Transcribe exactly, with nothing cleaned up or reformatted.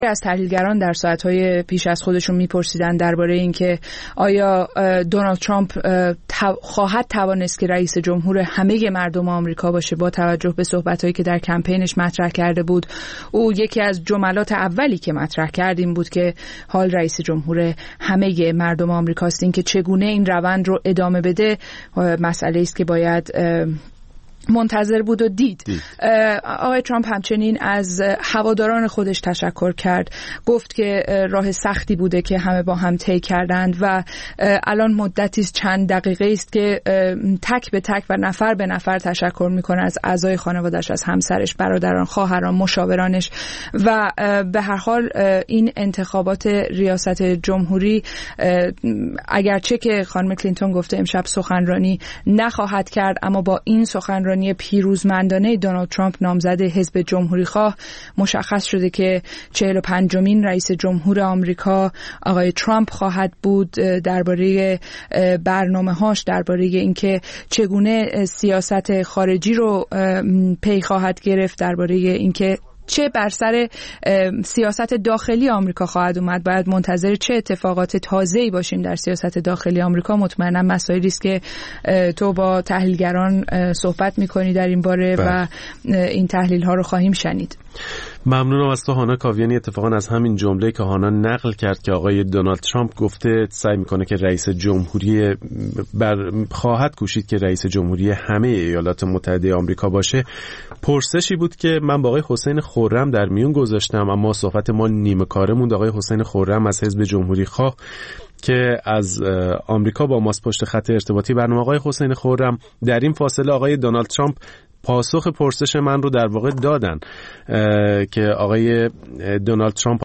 از تحلیلگران در ساعت‌های پیش از خودشون می‌پرسیدن درباره اینکه آیا دونالد ترامپ خواهد توانست که رئیس جمهور همه مردم آمریکا باشه با توجه به صحبت‌هایی که در کمپینش مطرح کرده بود. او یکی از جملات اولی که مطرح کرد این بود که حال رئیس جمهور همه مردم آمریکاست. این که چگونه این روند رو ادامه بده مسئله است که باید منتظر بود و دید. دید. آقای ترامپ همچنین از هواداران خودش تشکر کرد، گفت که راه سختی بوده که همه با هم طی کردند و الان مدتی چند دقیقه است که تک به تک و نفر به نفر تشکر میکنه از اعضای خانواده‌اش، از همسرش، برادران، خواهران، مشاورانش و به هر حال این انتخابات ریاست جمهوری اگرچه که خانم کلینتون گفته امشب سخنرانی نخواهد کرد، اما با این سخنرانی پیروزمندانه دونالد ترامپ نامزد حزب جمهوری خواه مشخص شده که چهل و پنجمین رئیس جمهور آمریکا آقای ترامپ خواهد بود. درباره برنامه‌هاش، درباره اینکه چگونه سیاست خارجی رو پی خواهد گرفت، درباره اینکه چه بر سر سیاست داخلی آمریکا خواهد اومد، باید منتظر چه اتفاقات تازه‌ای باشیم در سیاست داخلی آمریکا. مطمئنم مسائلی است که تو با تحلیلگران صحبت می‌کنی در این باره و این تحلیل‌ها رو خواهیم شنید. ممنونم از تو هانا کاویانی. اتفاقا از همین جمله که هانا نقل کرد که آقای دونالد ترامپ گفته سعی میکنه که رئیس جمهوری بر خواهد کوشید که رئیس جمهوری همه ایالات متحده آمریکا باشه، پرسشی بود که من با آقای حسین خرم در میون گذاشتم، اما صحبت ما نیمه کاره موند. آقای حسین خرم از حزب جمهوری خواه که از آمریکا با ماست پشت خط ارتباطی برنامه. آقای حسین خرم، در این فاصله آقای دونالد ترامپ پاسخ پرسش من رو در واقع دادن که آقای دونالد ترامپ